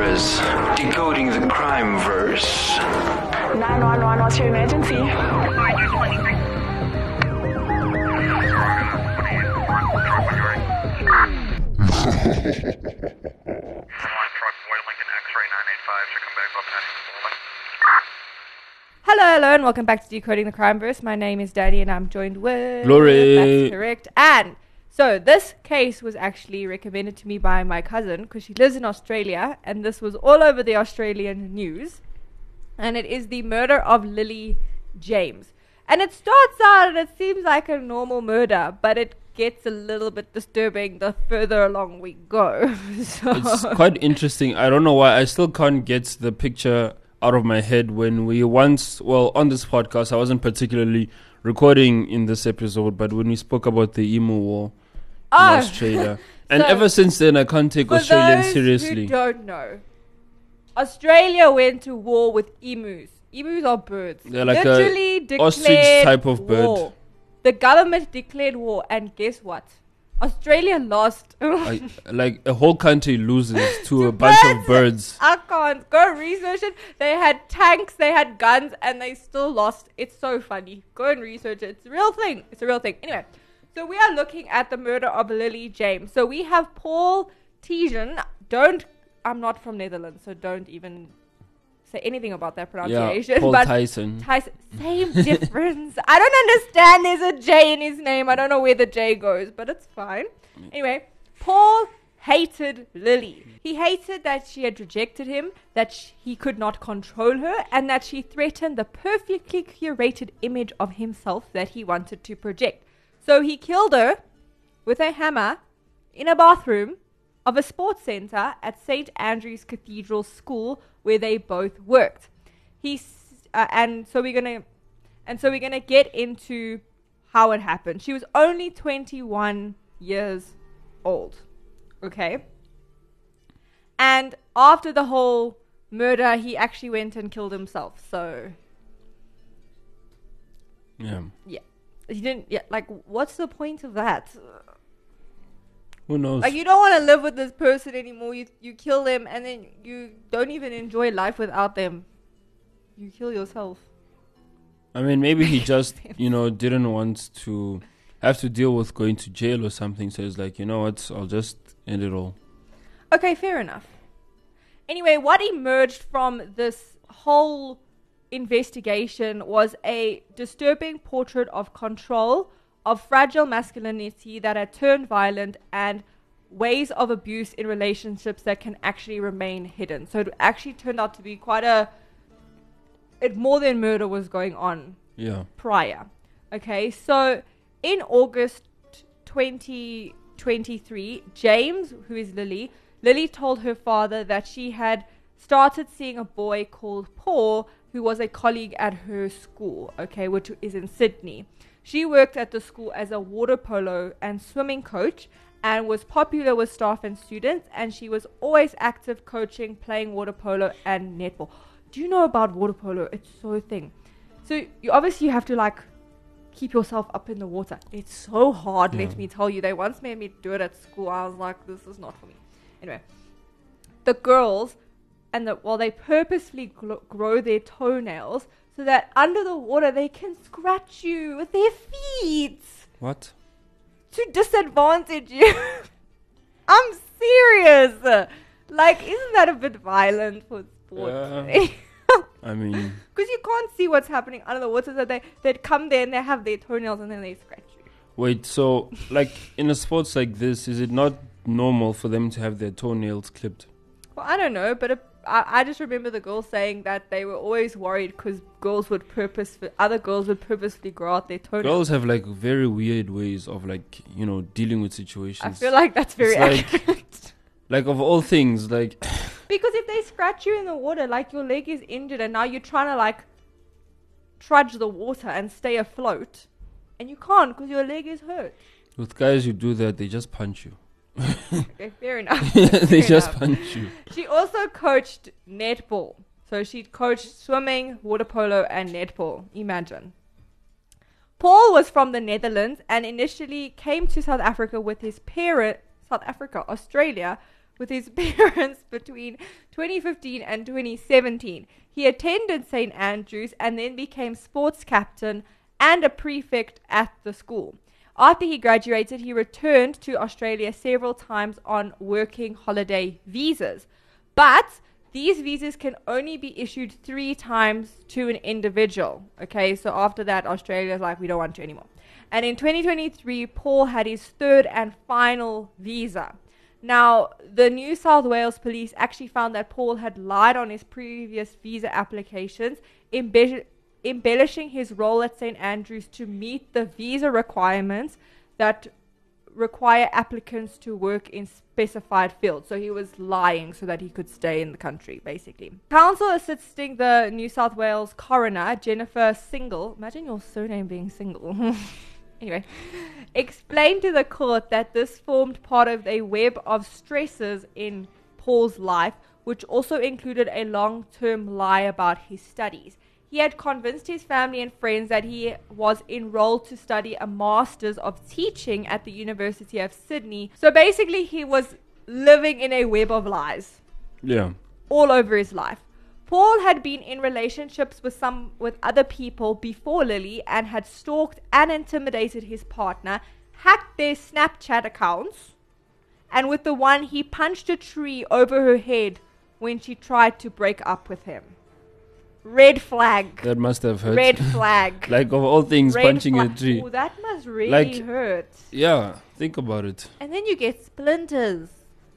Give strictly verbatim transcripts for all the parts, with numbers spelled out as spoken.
Cameras, decoding the crime verse. nine one one, what's your emergency? Hello, hello, and welcome back to Decoding the Crimeverse. My name is Danny, and I'm joined with... Glory. That's correct. And so this case was actually recommended to me by my cousin because she lives in Australia, and this was all over the Australian news. And it is the murder of Lily James. And it starts out and it seems like a normal murder, but it gets a little bit disturbing the further along we go. So It's quite interesting. I don't know why. I still can't get the picture out of my head when we once, well, on this podcast, I wasn't particularly recording in this episode, but when we spoke about the emu war Oh. in Australia. And So, ever since then, I can't take for Australians those seriously. who don't know, Australia went to war with emus. Emus are birds. They're like a Literally declared ostrich type of bird. war. The government declared war, and guess what? Australia lost. I, like a whole country loses to, To a bunch of birds. I can't. Go research it. They had tanks, they had guns, and they still lost. It's so funny. Go and research it. It's a real thing. It's a real thing. Anyway, so we are looking at the murder of Lily James. So we have Paul Tejan. Don't, I'm not from Netherlands, so don't even say anything about that pronunciation. Yeah, Paul but Tyson. Tyson, same difference. I don't understand. There's a J in his name. I don't know where the J goes, but it's fine. Anyway, Paul hated Lily. He hated that she had rejected him, that sh- he could not control her, and that she threatened the perfectly curated image of himself that he wanted to project. So he killed her with a hammer in a bathroom of a sports center at Saint Andrew's Cathedral School where they both worked. He uh, and so we're gonna and so we're gonna get into how it happened. She was only twenty-one years old, okay. And after the whole murder, he actually went and killed himself. So Yeah. yeah, he didn't. Yeah, like what's the point of that? Who knows? Like, you don't want to live with this person anymore. You you kill them, and then you don't even enjoy life without them. You kill yourself. I mean, maybe he just, you know, didn't want to have to deal with going to jail or something. So he's like, you know what, I'll just end it all. Okay, fair enough. Anyway, what emerged from this whole investigation was a disturbing portrait of control, of fragile masculinity that had turned violent, and ways of abuse in relationships that can actually remain hidden. So it actually turned out to be quite a... It, more than murder was going on Yeah. prior. Okay, so in August twenty twenty-three, James, who is Lily, Lily told her father that she had started seeing a boy called Paul, who was a colleague at her school, okay, which is in Sydney. She worked at the school as a water polo and swimming coach and was popular with staff and students, and she was always active coaching, playing water polo and netball. Do you know about water polo? It's so a thing. So you obviously you have to like keep yourself up in the water. It's so hard, Yeah. let me tell you. They once made me do it at school. I was like, this is not for me. Anyway, the girls, and the, well, they purposely gl- grow their toenails so that under the water they can scratch you with their feet What? to disadvantage you. I'm serious. Like, isn't that a bit violent for sports? Yeah. I mean, Because you can't see what's happening under the water, so they, they'd come there and they have their toenails and then they scratch you. wait, so, like, in a sports like this, is it not normal for them to have their toenails clipped? Well, I don't know, but it, I, I just remember the girls saying that they were always worried because girls would purpose, other girls would purposely grow out their toenails. Girls have, like, very weird ways of, like, you know, dealing with situations. I feel like that's very It's like- accurate. Like, of all things, like, Because if they scratch you in the water, like your leg is injured and now you're trying to like trudge the water and stay afloat, and you can't because your leg is hurt. with guys who do that, they just punch you. Okay, fair enough. They Fair just enough. punch you. She also coached netball. So she coached swimming, water polo, and netball. Imagine. Paul was from the Netherlands and initially came to South Africa with his parent, South Africa, Australia, with his parents between twenty fifteen and twenty seventeen. He attended Saint Andrews and then became sports captain and a prefect at the school. After he graduated, he returned to Australia several times on working holiday visas. But these visas can only be issued three times to an individual. Okay, so after that, Australia's like, we don't want you anymore. And in twenty twenty-three, Paul had his third and final visa. Now, the New South Wales police actually found that Paul had lied on his previous visa applications, embe- embellishing his role at Saint Andrews to meet the visa requirements that require applicants to work in specified fields. So he was lying so that he could stay in the country, basically. Counsel assisting the New South Wales coroner, Jennifer Single, imagine your surname being Single, anyway, explained to the court that this formed part of a web of stresses in Paul's life, which also included a long-term lie about his studies. He had convinced his family and friends that he was enrolled to study a Master's of Teaching at the University of Sydney. So basically, he was living in a web of lies. Yeah. All over his life. Paul had been in relationships with some with other people before Lily and had stalked and intimidated his partner, hacked their Snapchat accounts, and with the one he punched a tree over her head when she tried to break up with him. Red flag. That must have hurt. Red flag. Like, of all things, Red punching flag. a tree. Oh, that must really Like- hurt. Yeah, think about it. And then you get splinters.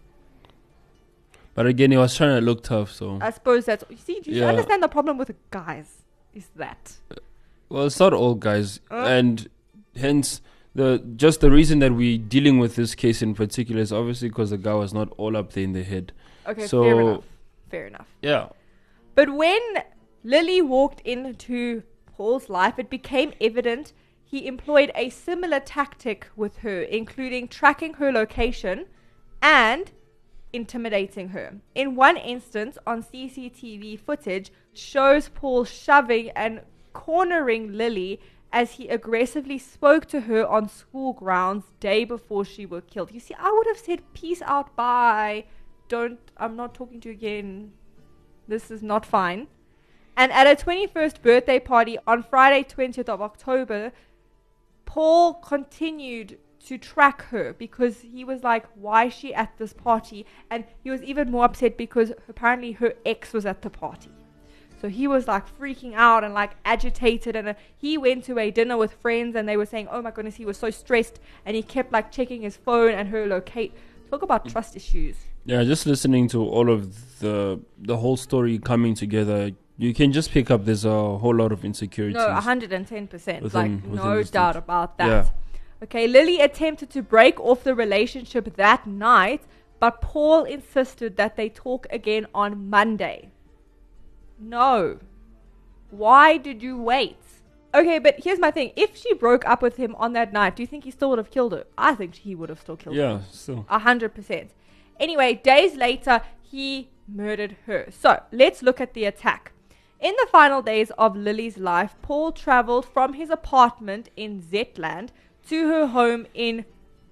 But again, he was trying to look tough, so... I suppose that's... You see, do you Yeah. understand the problem with guys? Is that... Well, it's not all guys. Uh? And hence, the just the reason that we're dealing with this case in particular is obviously because the guy was not all up there in the head. Okay, So- fair enough. Fair enough. Yeah. But when Lily walked into Paul's life, it became evident he employed a similar tactic with her, including tracking her location and intimidating her. In one instance, on C C T V footage, shows Paul shoving and cornering Lily as he aggressively spoke to her on school grounds day before she was killed. You see, I would have said, peace out, bye. Don't, I'm not talking to you again. This is not fine. And at a twenty-first birthday party on Friday, twentieth of October, Paul continued to track her because he was like, why is she at this party? And he was even more upset because apparently her ex was at the party. So he was like freaking out and like agitated, and uh, he went to a dinner with friends and they were saying, oh my goodness, he was so stressed, and he kept like checking his phone and her locate. Talk about trust issues. Yeah, just listening to all of the the whole story coming together, you can just pick up there's a whole lot of insecurities. No, one hundred ten percent. Within- Like, within no the state. doubt about that. Yeah. Okay, Lily attempted to break off the relationship that night, but Paul insisted that they talk again on Monday. No. Why did you wait? Okay, but here's my thing. If she broke up with him on that night, do you think he still would have killed her? I think he would have still killed her. Yeah, so... A hundred percent. Anyway, days later, he murdered her. So, let's look at the attack. In the final days of Lily's life, Paul traveled from his apartment in Zetland to her home in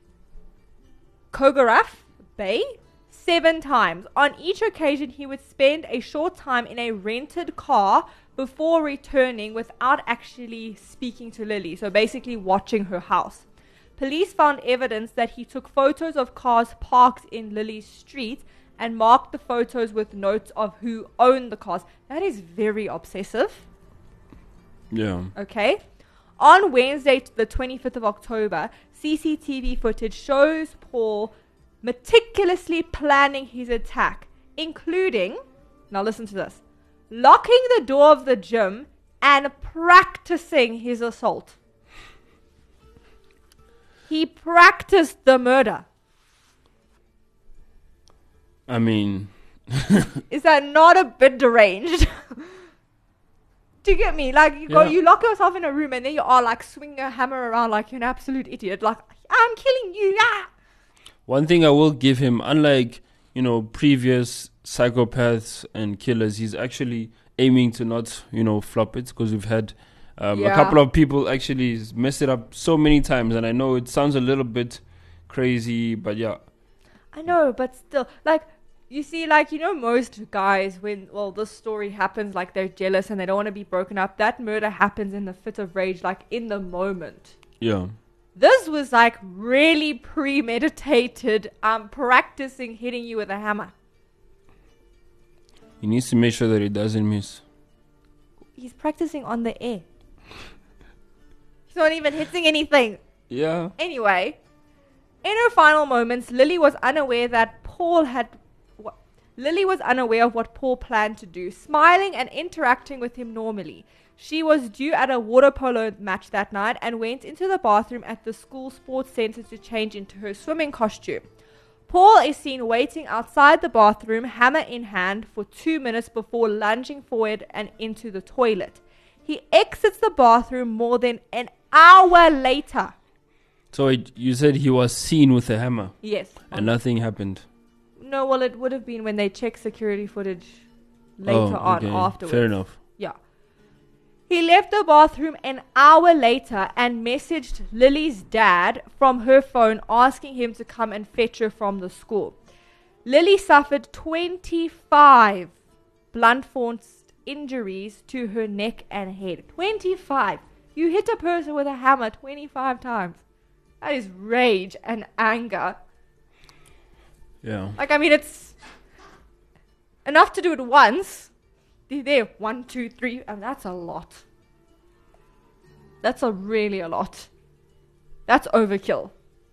Kogaraf Bay seven times. On each occasion, he would spend a short time in a rented car before returning without actually speaking to Lily. So basically watching her house. Police found evidence that he took photos of cars parked in Lily's street and marked the photos with notes of who owned the cars. That is very obsessive. Yeah. Okay. On Wednesday, the twenty-fifth of October, C C T V footage shows Paul meticulously planning his attack, including, now listen to this, locking the door of the gym and practicing his assault. He practiced the murder. I mean... Is that not a bit deranged? Do you get me? Like, you go, Yeah. you lock yourself in a room and then you are like swinging a hammer around like you're an absolute idiot. Like, I'm killing you. Ah! One thing I will give him, unlike, you know, previous psychopaths and killers, he's actually aiming to not, you know, flop it, because we've had um, Yeah. a couple of people actually mess it up so many times, and I know it sounds a little bit crazy, but yeah. I know, but still, like, you see, like, you know, most guys, when, well, this story happens, like, they're jealous and they don't want to be broken up. That murder happens in the fit of rage, like, in the moment. Yeah. This was, like, really premeditated, um, practicing hitting you with a hammer. He needs to make sure that he doesn't miss. He's practicing on the air. He's not even hitting anything. Yeah. Anyway, in her final moments, Lily was unaware that Paul had... Wh- Lily was unaware of what Paul planned to do, smiling and interacting with him normally. She was due at a water polo match that night and went into the bathroom at the school sports center to change into her swimming costume. Paul is seen waiting outside the bathroom, hammer in hand, for two minutes before lunging forward and into the toilet. He exits the bathroom more than an hour later. So it, you said he was seen with a hammer Yes. and nothing happened. No, well, it would have been when they checked security footage later Oh, on okay. afterwards. Fair enough. Yeah. He left the bathroom an hour later and messaged Lily's dad from her phone asking him to come and fetch her from the school. Lily suffered twenty-five blunt force injuries to her neck and head. twenty-five. You hit a person with a hammer twenty-five times. That is rage and anger. Yeah. Like, I mean, it's enough to do it once. There, one, two, three, and that's a lot. That's a really a lot. That's overkill.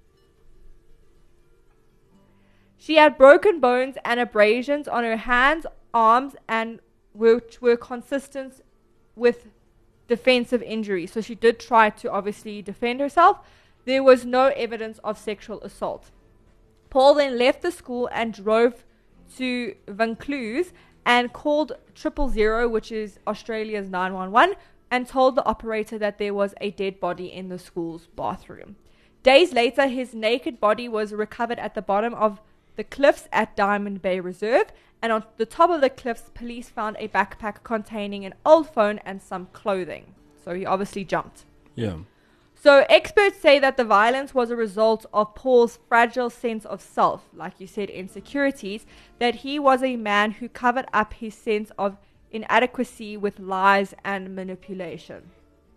She had broken bones and abrasions on her hands, arms, and which were consistent with defensive injury. So she did try to obviously defend herself. There was no evidence of sexual assault. Paul then left the school and drove to Vaucluse and called triple zero, which is Australia's nine one one, and told the operator that there was a dead body in the school's bathroom. Days later, his naked body was recovered at the bottom of the cliffs at Diamond Bay Reserve, and on the top of the cliffs, police found a backpack containing an old phone and some clothing. So he obviously jumped. Yeah. So experts say that the violence was a result of Paul's fragile sense of self, like you said, insecurities, that he was a man who covered up his sense of inadequacy with lies and manipulation.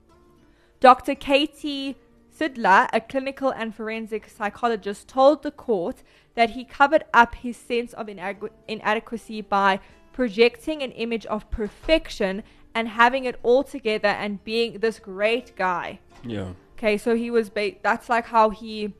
Doctor Katie Sidler, a clinical and forensic psychologist, told the court that he covered up his sense of inade- inadequacy by projecting an image of perfection and having it all together and being this great guy. Yeah. Okay, so he was, ba- that's like how he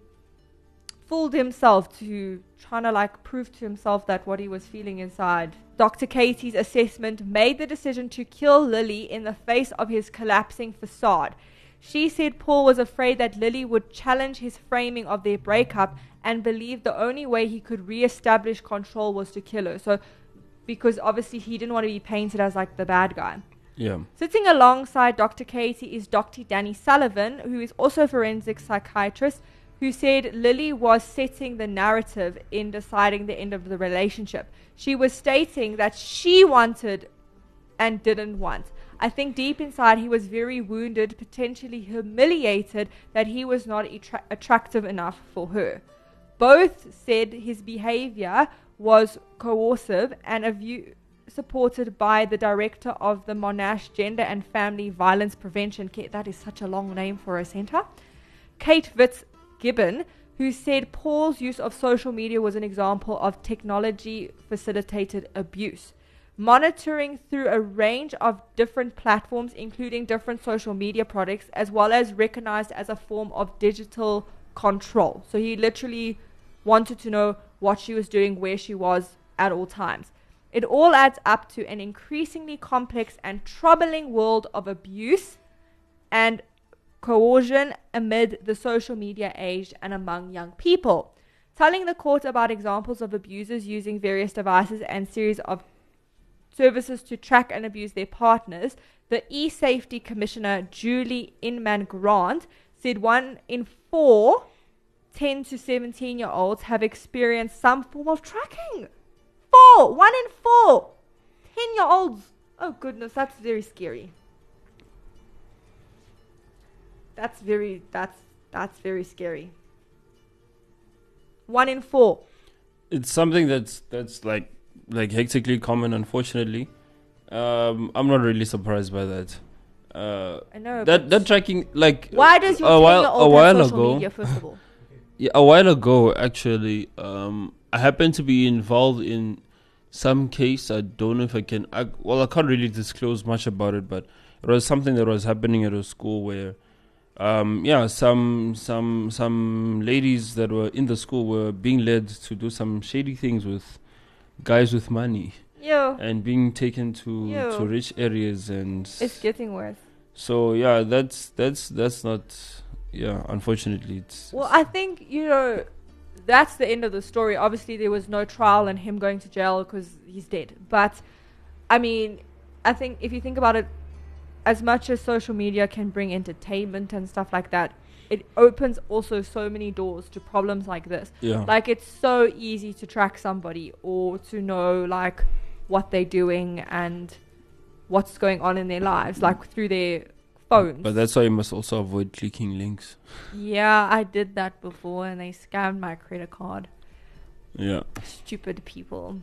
fooled himself to trying to like prove to himself that what he was feeling inside. Doctor Katie's assessment made the decision to kill Lily in the face of his collapsing facade. She said Paul was afraid that Lily would challenge his framing of their breakup and believed the only way he could re-establish control was to kill her. So, because obviously he didn't want to be painted as like the bad guy. Yeah. Sitting alongside Doctor Katie is Doctor Danny Sullivan, who is also a forensic psychiatrist, who said Lily was setting the narrative in deciding the end of the relationship. She was stating that she wanted and didn't want. I think deep inside he was very wounded, potentially humiliated that he was not attra- attractive enough for her. Both said his behavior was coercive and a view supported by the director of the Monash Gender and Family Violence Prevention Care. That is such a long name for a center. Kate Fitzgibbon, who said Paul's use of social media was an example of technology-facilitated abuse. Monitoring through a range of different platforms, including different social media products, as well as recognized as a form of digital control. So he literally wanted to know what she was doing, where she was at all times. It all adds up to an increasingly complex and troubling world of abuse and coercion amid the social media age and among young people. Telling the court about examples of abusers using various devices and series of services to track and abuse their partners, the E-Safety Commissioner Julie Inman Grant said one in four ten to seventeen year olds have experienced some form of tracking. Four! One in four! ten year olds! Oh goodness, that's very scary. That's very, that's, that's very scary. One in four. it's something that's that's like like hectically common, unfortunately. Um, I'm not really surprised by that. Uh, I know. that that tracking, like Why does your a while ten-year-old a while have social ago, media, first of all? yeah, a while ago actually, um, I happened to be involved in some case. I don't know if I can. I, well, I can't really disclose much about it, but it was something that was happening at a school where, um, yeah, some some some ladies that were in the school were being led to do some shady things with guys with money. Yo, And being taken to, Ew. to rich areas, and it's getting worse. so yeah, that's that's that's not, yeah, unfortunately it's Well, I think, you know, that's the end of the story. Obviously, there was no trial and him going to jail because he's dead. But, I mean, I think if you think about it, as much as social media can bring entertainment and stuff like that, it opens also so many doors to problems like this. yeah. Like, it's so easy to track somebody or to know, like, what they're doing and what's going on in their lives, like, through their phones. But that's why you must also avoid clicking links. Yeah, I did that before and they scammed my credit card. Yeah. Stupid people.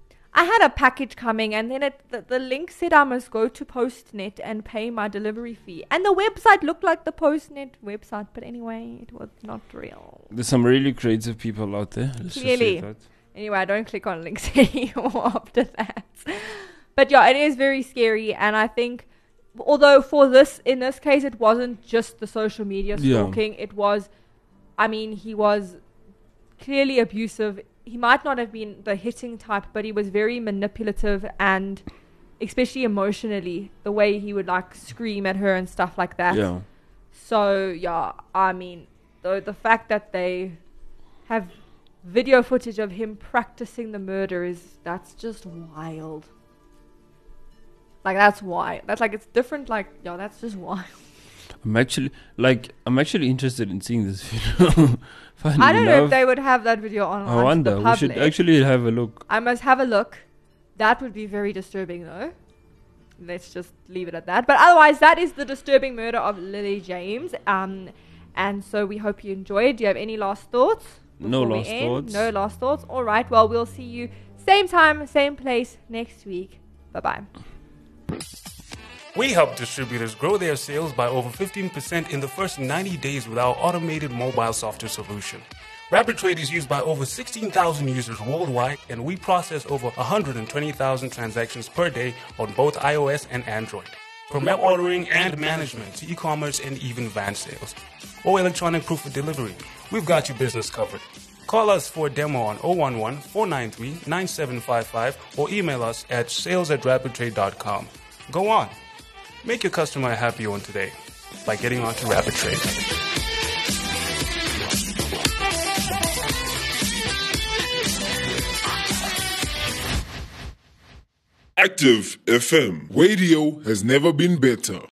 I had a package coming and then it, the, the link said I must go to Postnet and pay my delivery fee. And the website looked like the Postnet website, but anyway, it was not real. There's some really creative people out there. Let's just say Clearly. that. Anyway, I don't click on links anymore after that. But yeah, it is very scary. And I think, although for this, in this case, it wasn't just the social media Yeah. stalking. It was, I mean, he was clearly abusive. He might not have been the hitting type, but he was very manipulative and especially emotionally, the way he would like scream at her and stuff like that. Yeah. So yeah, I mean, the the fact that they have video footage of him practicing the murder is that's just wild. Like that's why that's like it's different. Like yeah, that's just wild. I'm actually like I'm actually interested in seeing this video. Funny I don't know enough, if they would have that video on. I wonder. The We should public. actually have a look. I must have a look. That would be very disturbing, though. Let's just leave it at that. But otherwise, that is the disturbing murder of Lily James. Um, and so we hope you enjoyed. Do you have any last thoughts? No before we last end? thoughts. No last thoughts. All right. Well, we'll see you same time, same place next week. Bye bye. We help distributors grow their sales by over fifteen percent in the first ninety days with our automated mobile software solution. RapidTrade is used by over sixteen thousand users worldwide, and we process over one hundred twenty thousand transactions per day on both iOS and Android. From app ordering and management to e-commerce and even van sales or electronic proof of delivery, we've got your business covered. Call us for a demo on zero one one, four nine three, nine seven five five or email us at sales at rapidtrade dot com. Go on. Make your customer a happy one today by getting onto RapidTrade. Active F M. Radio has never been better.